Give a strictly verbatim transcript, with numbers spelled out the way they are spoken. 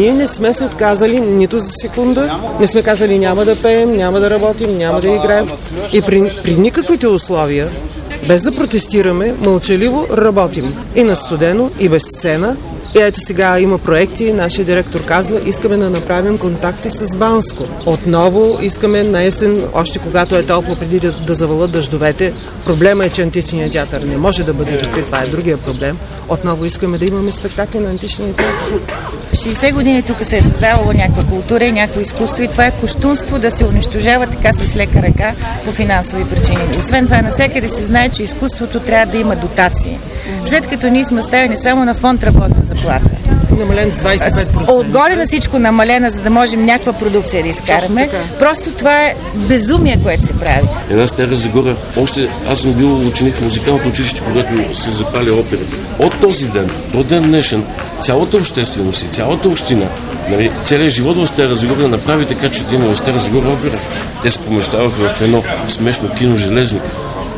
ние не сме се отказали нито за секунда, не сме казали няма да пеем, няма да работим, няма да играем. И при, при никаквите условия, без да протестираме, мълчаливо работим. И на студено, и без сцена. И ето сега има проекти, нашия директор казва, искаме да направим контакти с Банско. Отново искаме на есен, още когато е топло, преди да, да завалят дъждовете. Проблема е, че античният театър не може да бъде закрит, това е другия проблем. Отново искаме да имаме спектакли на античния театър. шейсет години тук се е създавала някаква култура и някакво изкуство и това е кощунство да се унищожава така с лека ръка по финансови причини. Освен това, навсякъде се знае, че изкуството трябва да има дотации. След като ние сме оставени само на фонд работна заплата. Намален с двайсет и пет процента. Отгоре на всичко намалена, за да можем някаква продукция да изкараме. Просто това е безумие, което се прави. Една Стара Загора, още аз съм бил ученик в музикалното училище, когато се запали операта. От този ден до ден днешен цялата общественост и цялата община, нали, целият живот в Стара Загора направи така, че да има в Стара Загора опера. Те се помещаваха в едно смешно кино Железник.